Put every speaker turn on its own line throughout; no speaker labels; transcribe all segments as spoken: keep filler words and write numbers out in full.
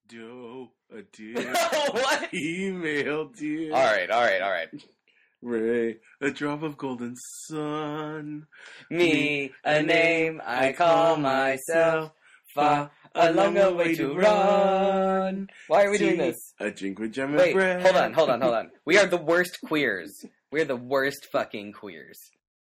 Do a dear
What?
email, dear.
All right, all right, all right.
Ray, a drop of golden sun.
Me, a name I call myself. Far a longer way to run. Why are we doing this?
A drink with jam and
Wait,
bread.
hold on, hold on, hold on. We are the worst queers. We're the worst fucking queers.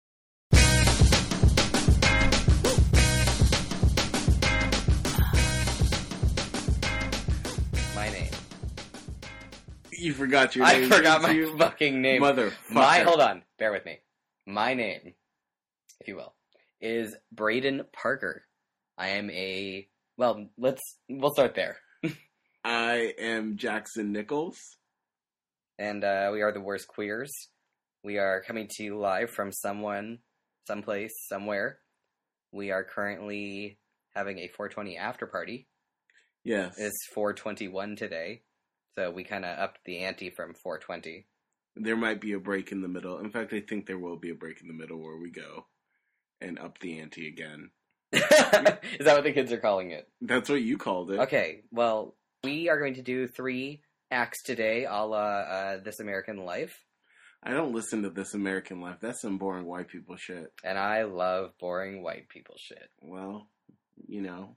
My name.
You forgot your
I
name.
forgot my
you
fucking name.
Motherfucker.
My, hold on, bear with me. My name, if you will, is Braden Parker. I am a, well, let's, we'll start there.
I am Jackson Nichols.
And uh, we are the worst queers. We are coming to you live from someone, someplace, somewhere. We are currently having a four twenty after party.
Yes.
It's four twenty-one today, so we kind of upped the ante from four twenty.
There might be a break in the middle. In fact, I think there will be a break in the middle where we go and up the ante again.
Is that what the kids are calling it?
That's what you called it.
Okay, well, we are going to do three acts today, a la uh, This American Life.
I don't listen to This American Life. That's some boring white people shit.
And I love boring white people shit.
Well, you know,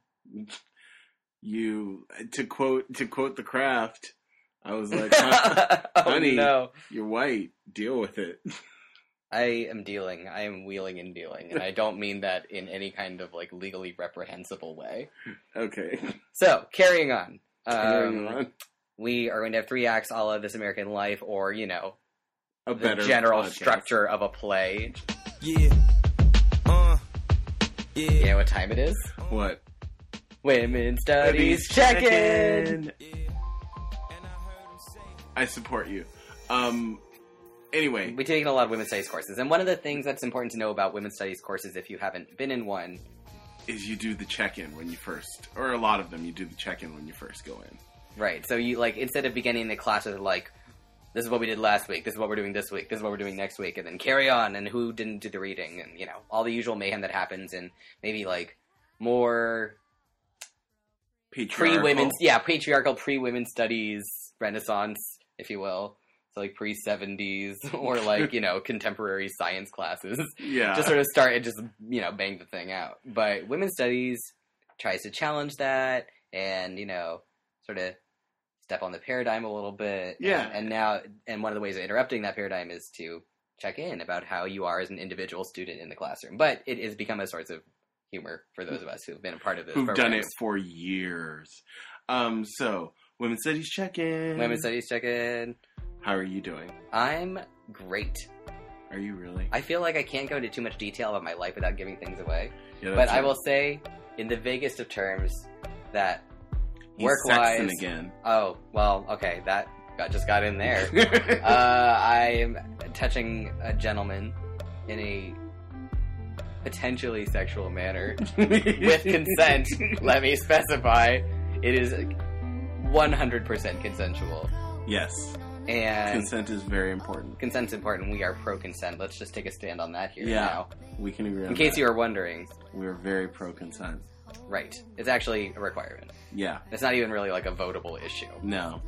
you to quote to quote The Craft. I was like,
oh,
honey,
no.
You're white. Deal with it.
I am dealing. I am wheeling and dealing. And I don't mean that in any kind of, like, legally reprehensible way.
Okay.
So, carrying on.
Carrying
Um,
on.
We are going to have three acts a la This American Life, or, you know,
A
the
better
general
podcast.
structure of a play.
Yeah. Uh. Yeah.
You know what time it is?
What?
Women's Studies Check-In!
I support you. Um. Anyway,
We've taken a lot of women's studies courses, and one of the things that's important to know about women's studies courses, if you haven't been in one,
is you do the check-in when you first, or a lot of them, you do the check-in when you first go in.
right? So you, like, instead of beginning the class with, like, this is what we did last week, this is what we're doing this week, this is what we're doing next week, and then carry on, and who didn't do the reading, and, you know, all the usual mayhem that happens in maybe, like, more
Patriarchal.
pre-women's, yeah, patriarchal pre-women's studies renaissance, if you will. So, like, pre-seventies, or, like, you know, contemporary science classes.
Yeah.
Just sort of start and just, you know, bang the thing out. But women's studies tries to challenge that and, you know, sort of step on the paradigm a little bit.
Yeah.
And, and now, and one of the ways of interrupting that paradigm is to check in about how you are as an individual student in the classroom. But it has become a source of humor for those of us who've been a part of this.
Who've
programs.
done it for years. Um, so, Women's Studies Check-In.
Women's studies check-in.
How are you doing?
I'm great.
Are you really?
I feel like I can't go into too much detail about my life without giving things away.
Yeah,
But
that's
I
it.
will say, in the vaguest of terms, that
He's
work-wise...
sexting again.
Oh, well, okay, that got, just got in there. uh, I'm touching a gentleman in a potentially sexual manner. With consent, let me specify. It is one hundred percent consensual.
Yes.
And
Consent is very important.
consent's important. We are pro-consent. Let's just take a stand on that here
Yeah.
now.
We can agree on
In case
that.
you were wondering,
We're very pro-consent.
right. It's actually a requirement.
Yeah.
It's not even really like a votable issue.
No.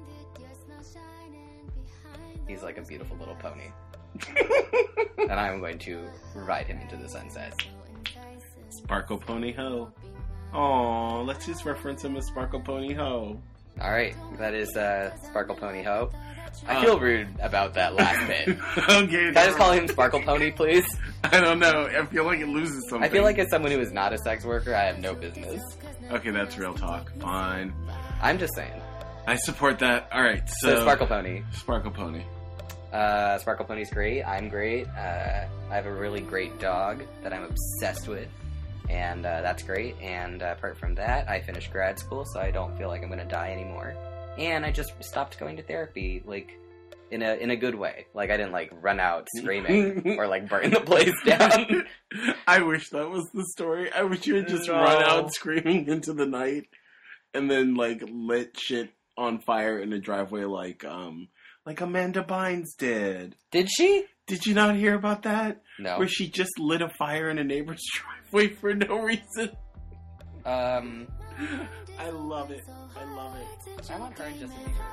He's like a beautiful little pony. And I'm going to ride him into the sunset.
Sparkle Pony Ho. Aw, let's just reference him as Sparkle Pony Ho.
Alright, that is uh, Sparkle Pony Ho. I
Uh,
feel rude about that last bit.
okay.
Can I just call him Sparkle Pony, please?
I don't know. I feel like it loses something.
I feel like as someone who is not a sex worker, I have no business.
Okay, that's real talk. Fine.
I'm just saying.
I support that. Alright, so...
So, Sparkle Pony.
Sparkle Pony.
Uh, Sparkle Pony's great. I'm great. Uh, I have a really great dog that I'm obsessed with. And uh, that's great. And uh, apart from that, I finished grad school, so I don't feel like I'm going to die anymore. And I just stopped going to therapy, like, in a in a good way. Like, I didn't, like, run out screaming or, like, burn the place down.
I wish that was the story. I wish you had just
No.
run out screaming into the night and then, like, lit shit on fire in a driveway like, um, like Amanda Bynes did.
Did she?
Did you not hear about that?
No.
Where she just lit a fire in a neighbor's driveway for no reason.
Um,
I love it. I love it.
I want her and Justin Bieber.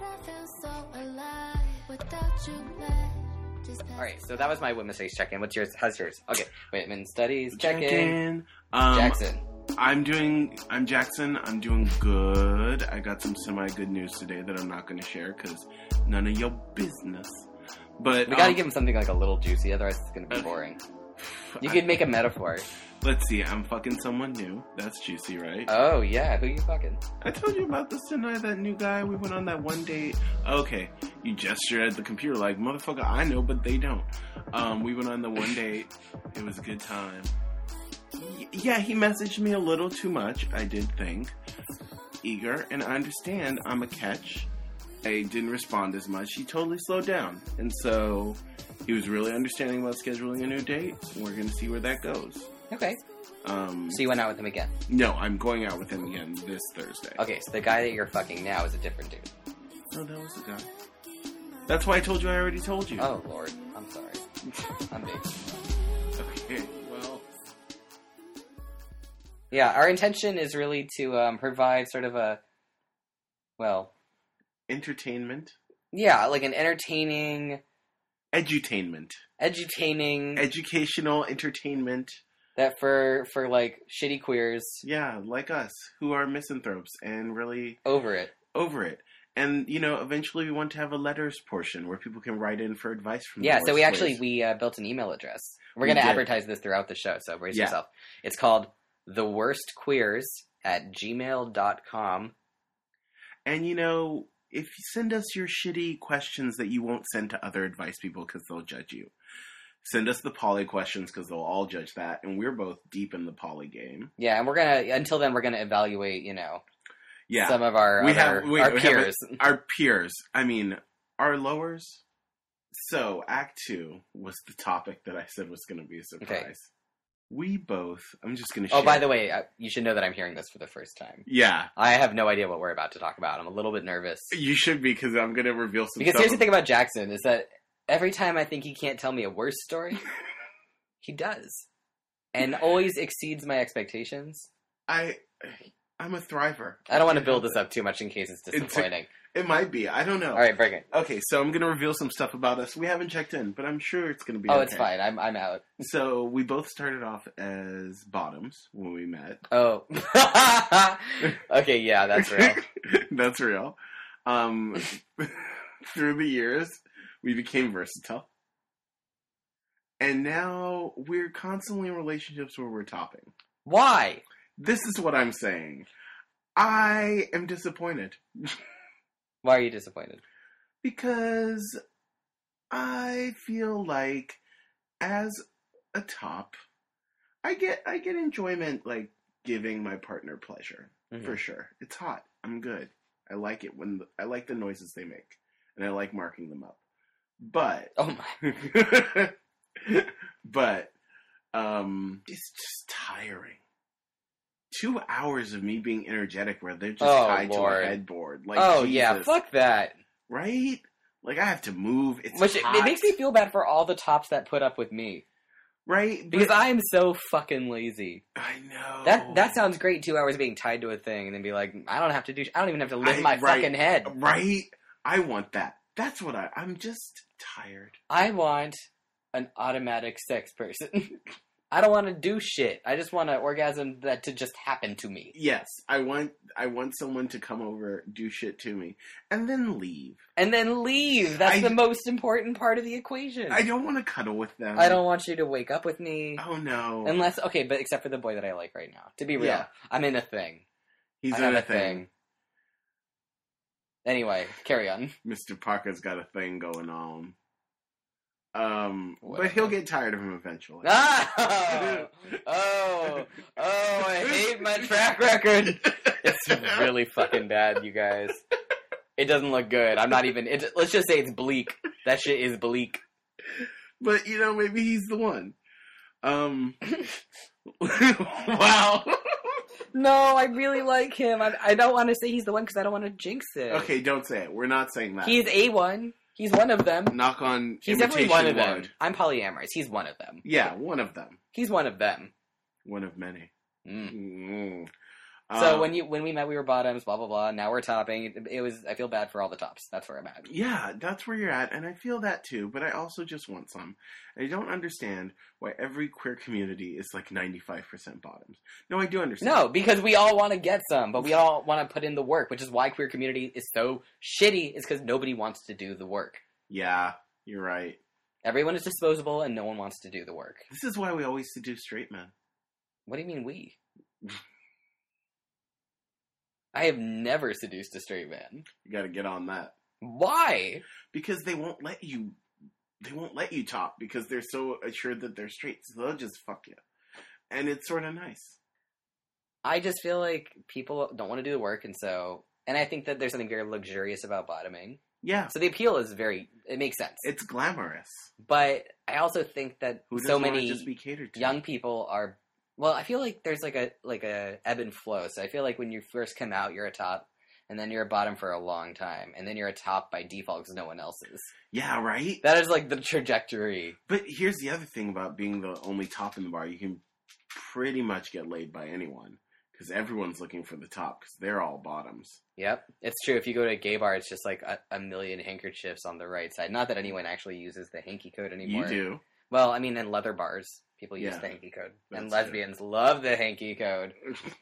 Alright, so that was my What Mistakes check-in. What's yours? How's yours? Okay, Whitman Studies check-in.
Check-in. Um,
Jackson.
I'm doing, I'm Jackson. I'm doing good. I got some semi-good news today that I'm not going to share because none of your business. But
We gotta
um,
give him something like a little juicy, otherwise it's gonna be
okay.
boring. You
I-
could make a metaphor.
Let's see. I'm fucking someone new. That's juicy, right?
Oh, yeah, who you fucking?
I told you about this tonight. That new guy. We went on that one date. Okay, you gestured at the computer like, motherfucker, I know, but they don't. Um, we went on the one date. It was a good time. Y- yeah, he messaged me a little too much, I did think. Eager, and I understand I'm a catch. I didn't respond as much. He totally slowed down. And so, he was really understanding about scheduling a new date. We're going to see where that goes.
Okay.
Um,
So you went out with him again?
no, I'm going out with him again this Thursday.
Okay, so the guy that you're fucking now is a different dude.
No, that was the guy. That's why I told you I already told you.
Oh, Lord. I'm sorry. I'm big.
Okay, well.
Yeah, our intention is really to um, provide sort of a, well,
Entertainment.
yeah, like an entertaining,
Edutainment.
edutaining,
Educational entertainment.
that for, for like, shitty queers,
Yeah, like us, who are misanthropes and really
over it.
over it. And, you know, eventually we want to have a letters portion where people can write in for advice from
Yeah,
the
so we
worst
actually,
ways.
we uh, built an email address. We're
We
going to
did.
advertise this throughout the show, so brace
Yeah.
yourself. It's called theworstqueers at gmail dot com.
And, you know, if you send us your shitty questions that you won't send to other advice people because they'll judge you. Send us the poly questions because they'll all judge that. And we're both deep in the poly game.
Yeah, and we're going to, until then, we're going to evaluate, you know,
Yeah.
some of our,
we
other,
have we,
our
we have
peers.
a- our peers. I mean, our lowers. So, Act Two was the topic that I said was going to be a surprise.
Okay.
We both. I'm just going to.
Oh, by the way, uh, you should know that I'm hearing this for the first time.
yeah,
I have no idea what we're about to talk about. I'm a little bit nervous.
you should be because I'm going to reveal some.
Because
stuff.
here's the thing about Jackson, is that every time I think he can't tell me a worse story, he does. And always exceeds my expectations.
I, I'm a thriver.
I don't want to build this up too much in case it's disappointing.
It might be. I don't know.
All right, bring it.
Okay, so I'm going to reveal some stuff about us. We haven't checked in, but I'm sure it's going to be.
Oh,
okay.
it's fine. I'm I'm out.
So we both started off as bottoms when we met.
Oh. Okay, yeah, that's real.
That's real. Um, through the years, we became versatile. And now we're constantly in relationships where we're topping.
Why?
This is what I'm saying. I am disappointed.
Why are you disappointed?
Because I feel like as a top, I get I get enjoyment like giving my partner pleasure.
Mhm.
For sure. It's hot. I'm good. I like it when the, I like the noises they make, and I like marking them up. But
Oh my.
but um, it's just tiring. Two hours of me being energetic where they're just
Oh,
tied
Lord.
to a headboard. Like,
Oh
Jesus,
yeah, fuck that.
right? Like I have to move. It's
Which it,
hot,
it makes me feel bad for all the tops that put up with me.
right
Because
But-
I am so fucking lazy.
I know
That that sounds great. Two hours being tied to a thing, and then be like, I don't have to do. I don't even have to lift
I-
my
right.
fucking head.
right. I want that. That's what I. I'm just tired.
I want an automatic sex person. I don't want to do shit. I just want an orgasm that to just happen to me,
Yes, I want. I want someone to come over, do shit to me, and then leave.
and then leave. That's
I-
the most important part of the equation.
I don't want to cuddle with them.
I don't want you to wake up with me.
Oh no.
Unless, okay, but except for the boy that I like right now. To be real,
Yeah.
I'm in a thing.
He's
I
in
have
a
a
thing.
Anyway, carry on.
Mister Parker's got a thing going on. Um, but
Whatever.
he'll get tired of him eventually.
Ah! Oh, oh, I hate my track record. It's really fucking bad, you guys. It doesn't look good. I'm not even, it, let's just say it's bleak. That shit is bleak.
But you know, maybe he's the one. Um. Wow.
No, I really like him. I, I don't want to say he's the one because I don't want to jinx it.
Okay, don't say it. We're not saying that.
He's a one. He's one of them.
Knock on.
He's definitely
invitation
one of them.
wood.
I'm polyamorous. He's one of them.
Yeah, one of them.
He's one of them.
One of many.
Mm.
Mm.
So
Uh,
when you when we met, we were bottoms, blah blah blah. Now we're topping. It, it was. I feel bad for all the tops. That's where I'm at.
Yeah, that's where you're at, and I feel that too, but I also just want some. I don't understand why every queer community is like ninety-five percent bottoms. No, I do understand.
No, because we all want to get some, but we all want to put in the work, which is why queer community is so shitty, is because nobody wants to do the work.
Yeah, you're right.
Everyone is disposable, and no one wants to do the work.
This is why we always seduce straight men.
What do you mean we? I have never seduced a straight man.
You gotta get on that.
Why?
Because they won't let you, they won't let you top, because they're so assured that they're straight, so they'll just fuck you. And it's sort of nice.
I just feel like people don't want to do the work, and so... And I think that there's something very luxurious about bottoming.
Yeah.
So the appeal is very... It makes sense.
It's glamorous.
But I also think that
Who
so
doesn't want
many
to just be catered to?
young people are... Well, I feel like there's like a like a ebb and flow. So I feel like when you first come out, you're a top, and then you're a bottom for a long time, and then you're a top by default because no one else is.
Yeah, right?
That is like the trajectory.
But here's the other thing about being the only top in the bar. You can pretty much get laid by anyone, because everyone's looking for the top, because they're all bottoms.
Yep, it's true. If you go to a gay bar, it's just like a, a million handkerchiefs on the right side. Not that anyone actually uses the hanky code anymore.
You do.
Well, I mean, in leather bars, people use
Yeah,
the hanky code.
that's
And lesbians love the hanky code.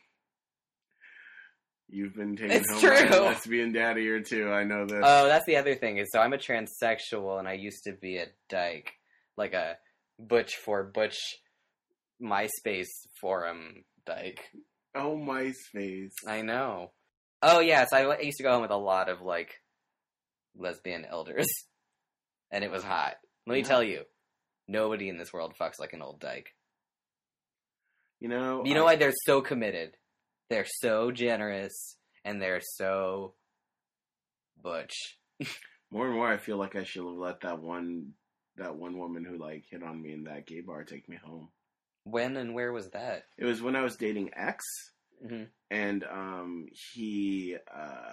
You've been taken
It's
home
true.
by a lesbian daddy or two. I know this.
Oh, that's the other thing. Is so I'm a transsexual, and I used to be a dyke. Like a butch for butch MySpace forum dyke.
Oh, MySpace.
I know. Oh, yes, I I used to go home with a lot of, like, lesbian elders. And it was hot. Let me
Yeah.
tell you, nobody in this world fucks like an old dyke.
You know,
You know
I-
why they're so committed? They're so generous, and they're so butch.
more and more I feel like I should have let that one that one woman who like hit on me in that gay bar take me home.
When and where was that?
It was when I was dating X,
Mm-hmm.
and um he uh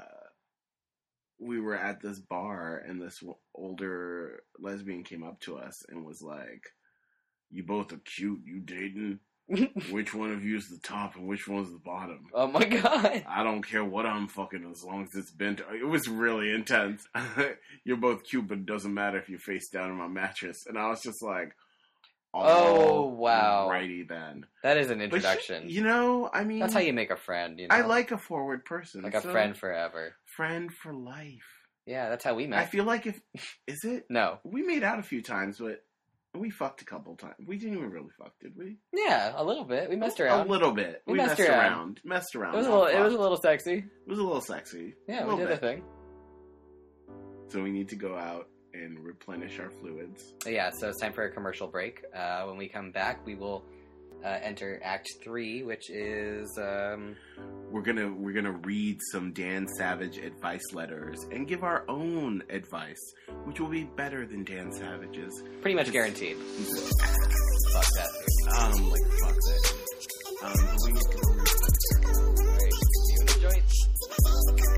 we were at this bar, and this w- older lesbian came up to us and was like, "You both are cute. You dating? Which one of you is the top and which one's the bottom?
Oh my god.
I don't care what I'm fucking as long as it's bent." It was really intense. "You're both cute, but it doesn't matter if you're face down in my mattress." And I was just like,
Oh, wow.
righty then.
That is an
But
introduction.
sh- you know, I mean,
That's how you make a friend, you know?
I like a forward person.
Like a
so-
friend forever.
friend for life.
Yeah, that's how we met.
I feel like if is it
No.
we made out a few times, but we fucked a couple times. We didn't even really fuck, did we?
Yeah, a little bit. We messed around.
A little bit.
We
We,
messed
messed,
around.
around. Messed around.
It was a
not
little. It was a
fucked.
little sexy.
It was a little sexy.
Yeah,
a
we
little
did
bit.
a thing.
So we need to go out and replenish our fluids.
Yeah, so it's time for a commercial break. Uh, when we come back, we will uh, enter Act Three, which is um,
We're gonna we're gonna read some Dan Savage advice letters and give our own advice, which will be better than Dan Savage's.
pretty much
Just-
guaranteed.
He's a-
Fuck that. Dude.
Um, like fuck that. Um, but we need to go read.
Alright, you in the joint?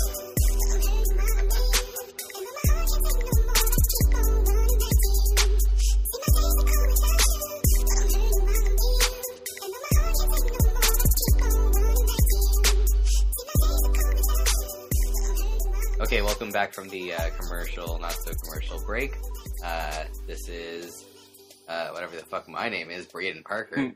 Okay, welcome back from the uh, commercial, not so commercial break. Uh, this is uh, whatever the fuck my name is, Braden Parker,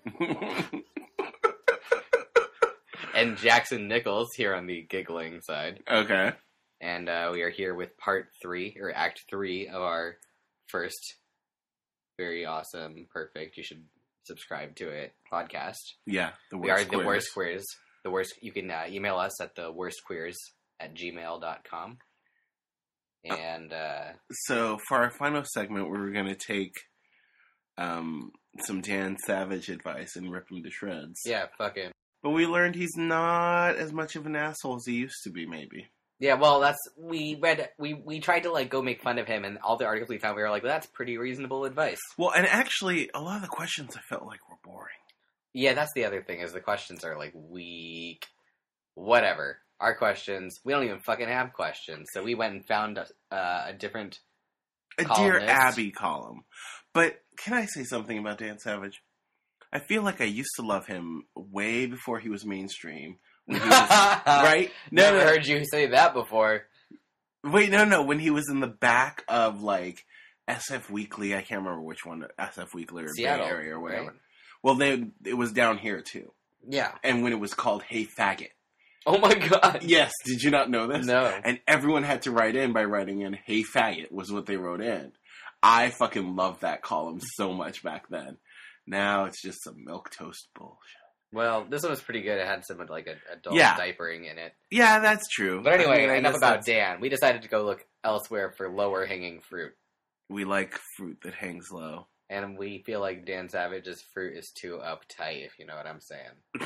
and Jackson Nichols here on the giggling side.
Okay.
And uh, we are here with part three, or act three of our first very awesome, perfect, you should subscribe to it, podcast.
Yeah, the
We are
worst
the
quiz.
worst queers. The worst. You can uh, email us at the worst queers at gmail dot com. And uh,
So for our final segment, we were going to take um, some Dan Savage advice and rip him to shreds.
yeah, fucking
But we learned he's not as much of an asshole as he used to be, maybe.
yeah. Well, that's we read. We we tried to like go make fun of him, and all the articles we found, we were like, well, that's pretty reasonable advice.
Well, and actually, a lot of the questions I felt like were boring.
Yeah, that's the other thing is the questions are like weak. Whatever. Our questions, we don't even fucking have questions. So we went and found a, uh, a different.
A Dear
Columnist.
Abby column. But can I say something about Dan Savage? I feel like I used to love him way before he was mainstream, When he was, right? No,
Never
no.
heard you say that before.
Wait, no, no. When he was in the back of, like, S F Weekly, I can't remember which one, S F Weekly or
Seattle,
Bay Area or whatever.
right?
Well, they it was down here, too.
Yeah.
And when it was called Hey Faggot.
Oh my god.
Yes, did you not know this?
No.
And everyone had to write in by writing in Hey Faggot was what they wrote in. I fucking loved that column so much back then. Now it's just some milquetoast bullshit.
Well, this one was pretty good. It had some like a, adult
Yeah.
diapering in it.
Yeah, that's true.
But anyway,
I mean, I
enough
guess
about
that's-
Dan. We decided to go look elsewhere for lower hanging fruit.
We like fruit that hangs low.
And we feel like Dan Savage's fruit is too uptight, if you know what I'm saying.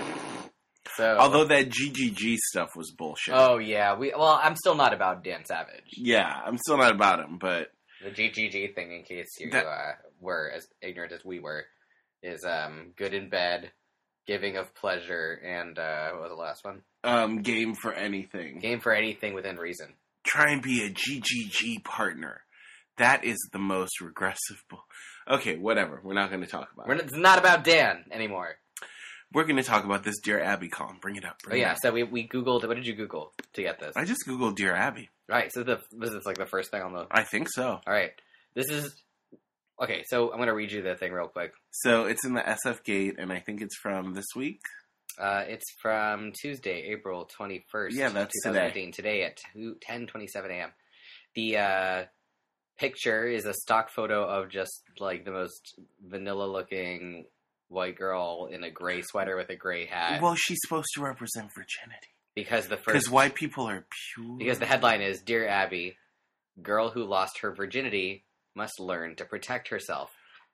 So,
Although that G G G stuff was bullshit.
oh yeah, we well, I'm still not about Dan Savage.
Yeah, I'm still not about him, but
The G G G thing, in case you
That-
uh, were as ignorant as we were, is um, good in bed, giving of pleasure, and uh, what was the last one?
um, game for anything.
Game for anything within reason.
Try and be a G G G partner. That is the most regressive bull. Okay, whatever. We're not going to talk about
We're
it.
not, it's not about Dan anymore.
We're going to talk about this Dear Abby column. Bring it up.
Oh
Bring it
yeah,
up.
so we we googled. What did you Google to get this?
I just Googled Dear Abby.
Right. So the this is like the first thing on the.
I think so.
All right. This is okay. So I'm gonna read you the thing real quick.
So it's in the S F Gate, and I think it's from this week.
Uh, it's from Tuesday, April twenty-first.
Yeah, that's
twenty eighteen. Today at ten twenty-seven a.m. The uh, picture is a stock photo of just like the most vanilla-looking white girl in a gray sweater with a gray hat.
Well, she's supposed to represent virginity.
because the
Because
first
white people are pure.
because the headline is "Dear Abby, girl who lost her virginity must learn to protect herself."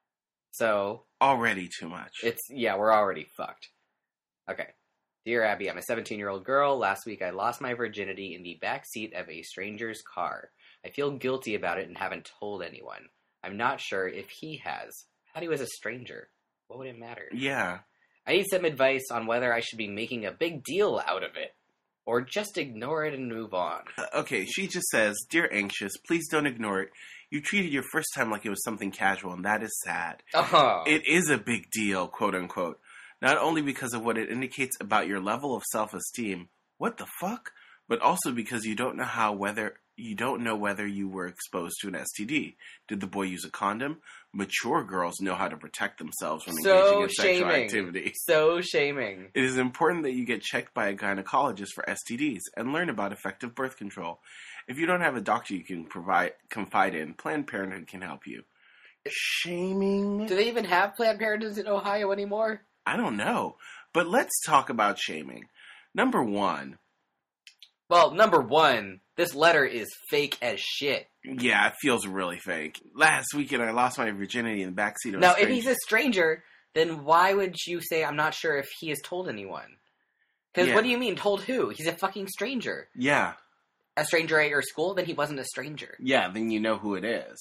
So
Already too much.
it's yeah, we're already fucked. Okay. Dear Abby, I'm a seventeen-year-old girl. Last week I lost my virginity in the back seat of a stranger's car. I feel guilty about it and haven't told anyone. I'm not sure if he has. I thought he was a stranger. What would it matter?
Yeah.
I need some advice on whether I should be making a big deal out of it or just ignore it and move on.
Uh, Okay, she just says, Dear Anxious, please don't ignore it. You treated your first time like it was something casual, and that is sad.
Oh.
It is a big deal, quote unquote. Not only because of what it indicates about your level of self-esteem, what the fuck? But also because you don't know how whether you don't know whether you were exposed to an S T D. Did the boy use a condom? Mature girls know how to protect themselves when engaging
So
in sexual
shaming.
activity.
So shaming.
It is important that you get checked by a gynecologist for S T Ds and learn about effective birth control. If you don't have a doctor you can provide confide in, Planned Parenthood can help you. Shaming?
Do they even have Planned Parenthood in Ohio anymore?
I don't know. But let's talk about shaming. Number one,
Well, number one, this letter is fake as shit.
yeah, it feels really fake. Last weekend I lost my virginity in the backseat of
Now,
a
if
strange...
he's a stranger, then why would you say, I'm not sure if he has told anyone? Because
Yeah.
what do you mean, told who? He's a fucking stranger.
Yeah,
A stranger at your school? Then he wasn't a stranger.
yeah, then you know who it is.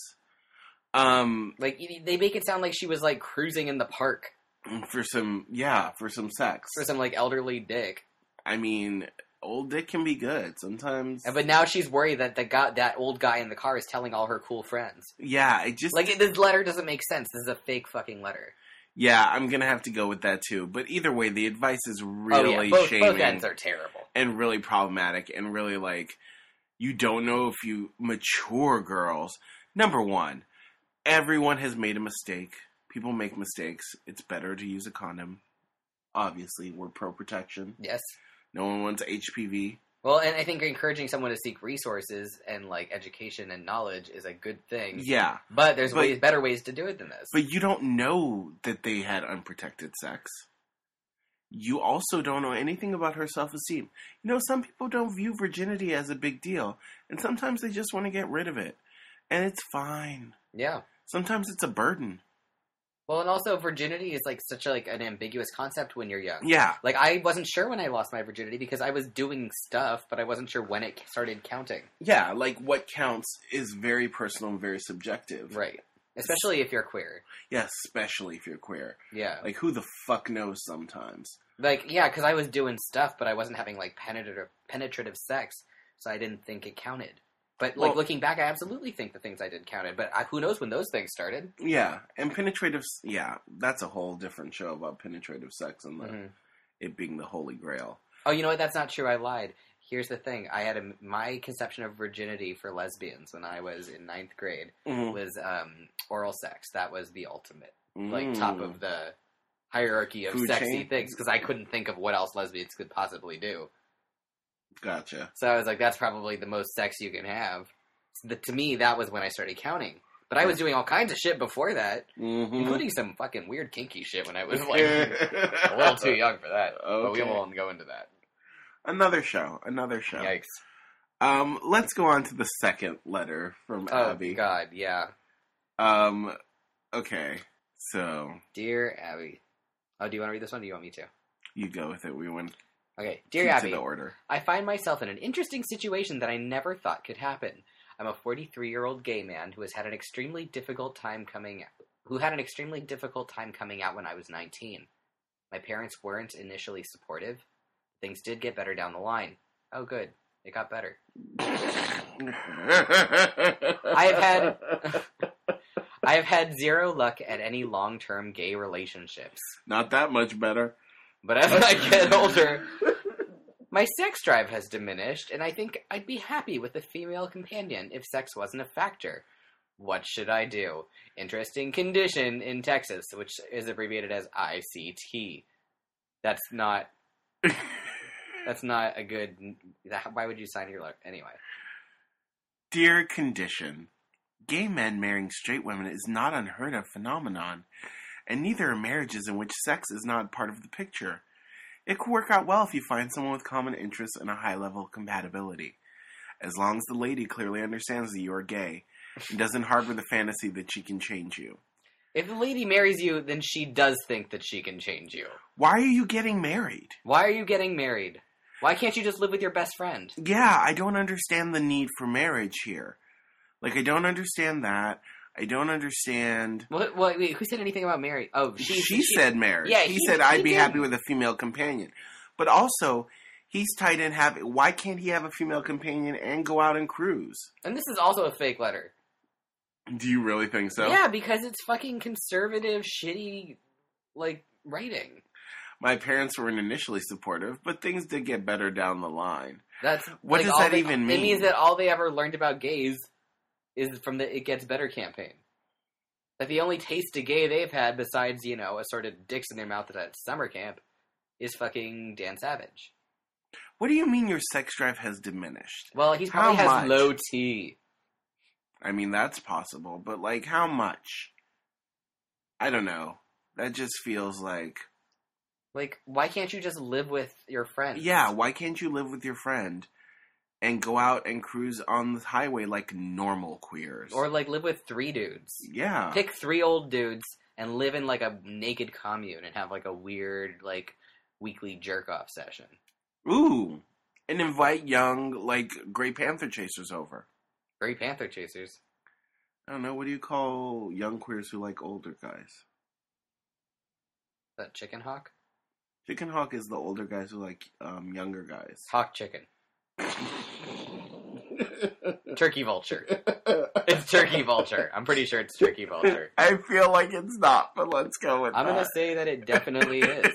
Um,
Like, y- they make it sound like she was, like, cruising in the park
for some, yeah, for some sex.
for some, like, elderly dick.
I mean, old dick can be good sometimes.
And, but now she's worried that the guy, that old guy in the car is telling all her cool friends.
Yeah, it just...
Like, this letter doesn't make sense. This is a fake fucking letter.
Yeah, I'm gonna have to go with that too. But either way, the advice is really
oh, yeah. Both,
shaming
both ends are terrible.
and really problematic and really like you don't know if you mature girls. Number one, everyone has made a mistake. People make mistakes. It's better to use a condom. Obviously, we're pro protection.
Yes.
No one wants H P V.
Well, and I think encouraging someone to seek resources and, like, education and knowledge is a good thing.
Yeah,
But there's
But-
ways, better ways to do it than this.
but you don't know that they had unprotected sex. You also don't know anything about her self-esteem. You know, some people don't view virginity as a big deal, and sometimes they just want to get rid of it. And it's fine.
Yeah.
Sometimes it's a burden.
Well, and also virginity is, like, such, a, like, an ambiguous concept when you're young.
Yeah.
Like, I wasn't sure when I lost my virginity because I was doing stuff, but I wasn't sure when it started counting.
Yeah, like what counts is very personal and very subjective.
Right. Especially if you're queer.
Yeah, especially if you're queer.
Yeah.
Like, who the fuck knows sometimes?
Like, yeah, because I was doing stuff, but I wasn't having, like, penetrative, penetrative sex, so I didn't think it counted. But, like,
Well-
looking back, I absolutely think the things I did counted, but I, who knows when those things started.
Yeah, and penetrative, yeah, that's a whole different show about penetrative sex and the,
Mhm.
it being the holy grail.
Oh, you know what? That's not true. I lied. Here's the thing. I had a, my conception of virginity for lesbians when I was in ninth grade
Mm.
was um, oral sex. That was the ultimate,
Mm.
like top of the hierarchy of
Food
sexy
chain?
things because I couldn't think of what else lesbians could possibly do.
Gotcha.
So I was like, that's probably the most sex you can have. So the, to me, that was when I started counting. But I was doing all kinds of shit before that,
Mm-hmm.
including some fucking weird kinky shit when I was like a little too young for that. But we
Okay.
won't go into that.
Another show. Another show.
Yikes.
Um, let's go on to the second letter from
Oh,
Abby.
God, yeah.
Um, okay. So,
Dear Abby. Oh, do you want to read this one or do you want me to?
you go with it. We went
Okay. Dear
keep
Abby,
to the order.
I find myself in an interesting situation that I never thought could happen. I'm a forty-three-year-old gay man who has had an extremely difficult time coming who had an extremely difficult time coming out when I was nineteen. My parents weren't initially supportive. Things did get better down the line. Oh, good. It got better.
I
have had- I have had zero luck at any long-term gay relationships.
Not that much better.
But as I get older, my sex drive has diminished, and I think I'd be happy with a female companion if sex wasn't a factor. What should I do? Interesting condition in Texas, which is abbreviated as I C T. That's not... That's not a good... That, why would you sign your letter? Anyway.
Dear condition, gay men marrying straight women is not unheard of phenomenon, and neither are marriages in which sex is not part of the picture. It could work out well if you find someone with common interests and a high level of compatibility, as long as the lady clearly understands that you are gay and doesn't harbor the fantasy that she can change you.
If the lady marries you, then she does think that she can change you.
Why are you getting married?
Why are you getting married? Why can't you just live with your best friend?
Yeah, I don't understand the need for marriage here. Like, I don't understand that. I don't understand...
What, what, wait, who said anything about marriage? Oh, she,
She,
she
said marriage.
Yeah,
he,
he-
said
he
I'd be
did.
happy with a female companion. But also, he's tied in have why can't he have a female companion and go out and cruise?
And this is also a fake letter.
Do you really think so?
Yeah, because it's fucking conservative, shitty, like, writing.
My parents weren't initially supportive, but things did get better down the line.
That's
What
like,
does
all
that
they-
even
It
mean?
means that all they ever learned about gays is from the It Gets Better campaign. That the only taste of gay they've had, besides, you know, a sort of dicks in their mouth at summer camp, is fucking Dan Savage.
What do you mean your sex drive has diminished?
Well, he
How
probably has
much?
low T.
I mean, that's possible, but, like, how much? I don't know. That just feels like...
Like, why can't you just live with your friends?
Yeah, why can't you live with your friend and go out and cruise on the highway like normal queers?
Or, like, live with three dudes.
yeah.
Pick three old dudes and live in, like, a naked commune and have, like, a weird, like, weekly jerk-off session.
Ooh. And invite young, like, Grey Panther chasers over.
Grey Panther chasers.
I don't know, what do you call young queers who like older guys?
Is that Chicken Hawk?
Chicken Hawk is the older guys who like um, younger guys.
Hawk Chicken. Turkey Vulture. It's Turkey Vulture. I'm pretty sure it's Turkey Vulture.
I feel like it's not, but let's go with
I'm
that.
gonna say that it definitely is.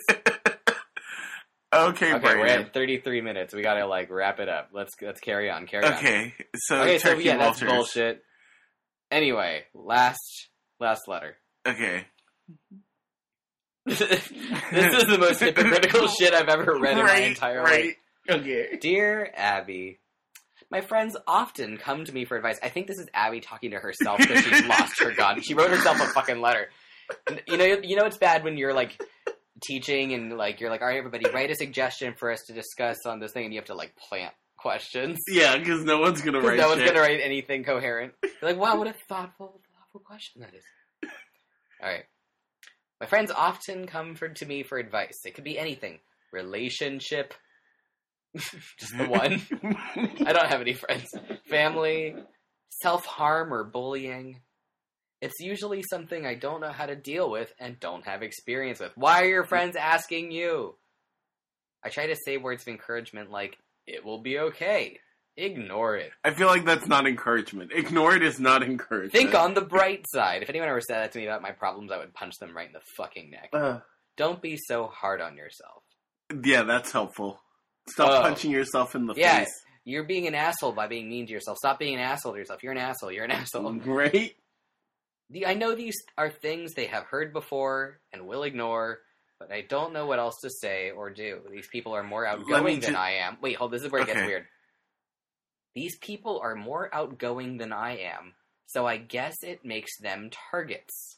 Okay,
Okay, we're
Brandon.
at thirty-three minutes. We gotta, like, wrap it up. Let's let's carry on. Carry on.
Okay, so
Okay, so
Turkey
yeah, that's
Vultures.
bullshit. Anyway, last last letter.
Okay.
This is the most hypocritical shit I've ever read in my
Right,
entire
right.
life.
Okay.
Dear Abby, my friends often come to me for advice. I think this is Abby talking to herself because she's lost her god. She wrote herself a fucking letter. And, you know, you know it's bad when you're like teaching and like you're like, all right, everybody, write a suggestion for us to discuss on this thing, and you have to like plant questions
Yeah, because no one's gonna
because
write
no one's
shit.
gonna write anything coherent. You're like, wow, what a thoughtful, thoughtful question that is. All right. My friends often come for, to me for advice. It could be anything. Relationship. Just the one. I don't have any friends. Family. Self-harm or bullying. It's usually something I don't know how to deal with and don't have experience with. Why are your friends asking you? I try to say words of encouragement like, it will be okay. Ignore it.
I feel like that's not encouragement. Ignore it is not encouragement.
Think on the bright side. If anyone ever said that to me about my problems, I would punch them right in the fucking neck.
Uh,
Don't be so hard on yourself.
yeah, that's helpful. Stop
Oh.
punching yourself in the
Yeah,
face.
you're being an asshole by being mean to yourself. Stop being an asshole to yourself. You're an asshole. You're an asshole.
Right?
The, I know these are things they have heard before and will ignore, but I don't know what else to say or do. These people are more outgoing than
ju-
I am. Wait, hold. This is where it gets
Okay.
weird. These people are more outgoing than I am, so I guess it makes them targets.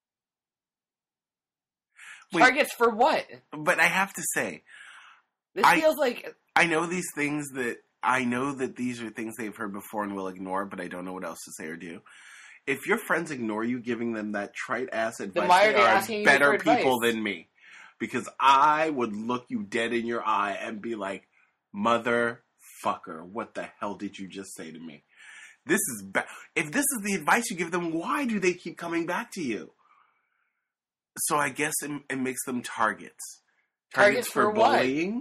Wait.
Targets for what?
But I have to say,
This
I-
feels like
I know these things that I know that these are things they've heard before and will ignore, but I don't know what else to say or do. If your friends ignore you giving them that trite ass advice,
why are
they
they
are
asking you
better
for
people
advice?
than me. Because I would look you dead in your eye and be like, motherfucker, what the hell did you just say to me? This is ba- if this is the advice you give them, why do they keep coming back to you? So I guess it, it makes them targets.
Targets for what?
bullying.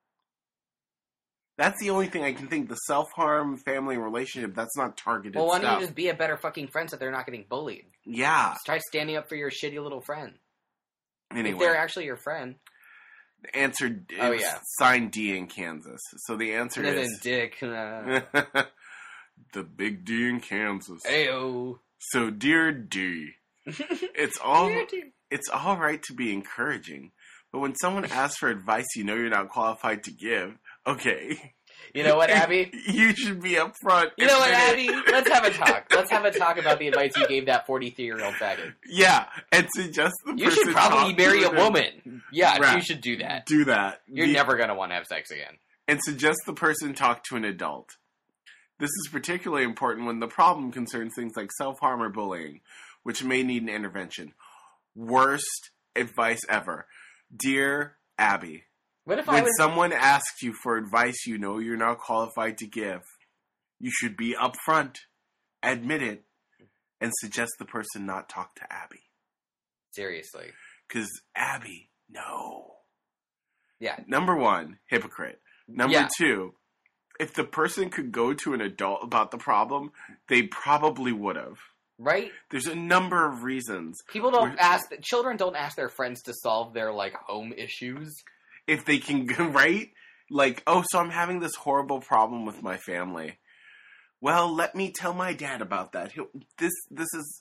That's the only thing I can think. The self-harm, family, and relationship, that's not targeted
well, why don't
stuff.
you just be a better fucking friend so they're not getting bullied?
Yeah.
Just try standing up for your shitty little friend. If
Anyway,
they're actually your friend.
the answer is
Oh, yeah.
signed D in Kansas. So the answer
As in
is...
dick. Uh,
the big D in Kansas.
Ayo.
So, dear D, it's all
Dear D.
it's all right to be encouraging, but when someone asks for advice you know you're not qualified to give, okay.
You know what, Abby?
You should be upfront.
You know what,
admit
Abby?
it.
Let's have a talk. Let's have a talk about the advice you gave that forty-three-year-old faggot.
Yeah, and suggest the
You
person
should probably
talk
marry
to
a
them.
woman. Yeah,
Right.
you should do that.
Do that.
You're
Be-
never going to want to have sex again.
And suggest the person talk to an adult. This is particularly important when the problem concerns things like self-harm or bullying, which may need an intervention. Worst advice ever. Dear Abby,
What if I
when
was...
someone asks you for advice you know you're not qualified to give, you should be upfront, admit it, and suggest the person not talk to Abby.
Seriously.
Because Abby, no.
Yeah.
Number one, hypocrite. Number
Yeah.
two, if the person could go to an adult about the problem, they probably would have.
Right?
There's a number of reasons.
People don't
We're-
ask... Children don't ask their friends to solve their, like, home issues.
If they can, right? Like, oh, so I'm having this horrible problem with my family. Well, let me tell my dad about that. He'll, this, this is...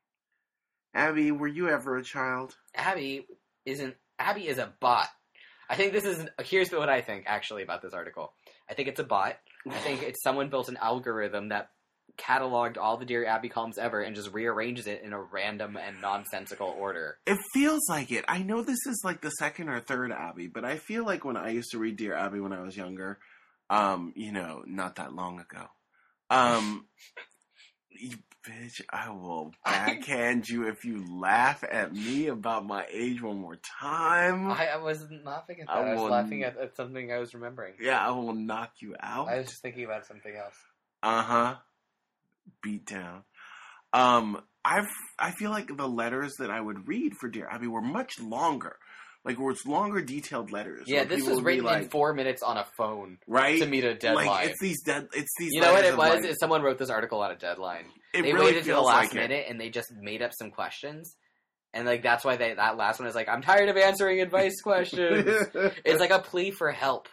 Abby, were you ever a child?
Abby isn't... Abby is a bot. I think this is... Here's what I think, actually, about this article. I think it's a bot. I think it's someone built an algorithm that cataloged all the Dear Abby columns ever and just rearranges it in a random and nonsensical order.
It feels like it. I know this is like the second or third Abby, but I feel like when I used to read Dear Abby when I was younger, um, you know, not that long ago, um, you bitch, I will backhand you if you laugh at me about my age one more time.
I, I wasn't laughing at that.
I
I, was
will-
laughing at, at something I was remembering.
Yeah, I will knock you out.
I was just thinking about something else.
Uh-huh. Beat down. Um, I've, I feel like the letters that I would read for Dear Abby were much longer. Like, were it's longer, detailed letters.
Yeah,
where
this
people
was
would be
written
like,
in four minutes on a phone
right?
to meet a deadline.
Like, it's these dead, it's these
You know what
letters
it
of,
was?
like-
Is someone wrote this article on a deadline.
it
They
really
waited to the
feels
last
like
minute and they just made up some questions. And like that's why they that last one is like, I'm tired of answering advice questions.
it.
It's like a plea for help.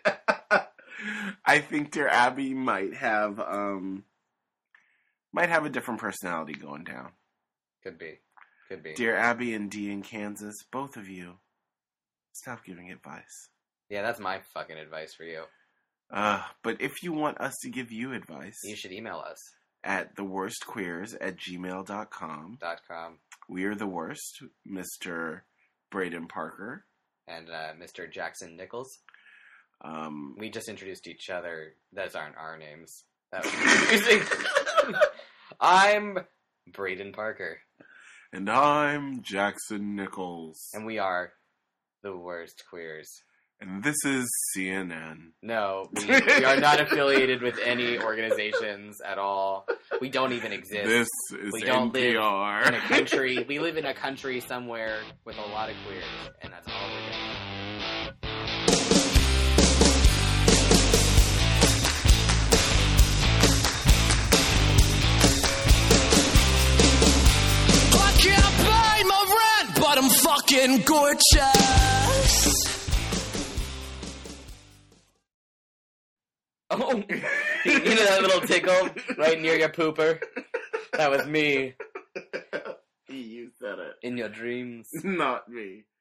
I think Dear Abby might have, um, might have a different personality going down.
Could be. Could be.
Dear Abby and D in Kansas, both of you, stop giving advice.
Yeah, that's my fucking advice for you.
Uh, but if you want us to give you advice,
You should email us.
at theworstqueers at gmail dot com.
Dot com
We are the worst, Mister Braden Parker.
and uh, Mister Jackson Nichols.
Um,
We just introduced each other. Those aren't our names. That was confusing. I'm Braden Parker,
and I'm Jackson Nichols.
and we are the worst queers.
And this is C N N.
No, we, we are not affiliated with any organizations at all. We don't even exist.
This is
We don't
N P R.
in a country. We live in a country somewhere with a lot of queers, and that's all we're doing.
I can't pay my rent, but I'm fucking gorgeous.
Oh, you know that little tickle right near your pooper? That was me.
You said it.
In your dreams.
Not me.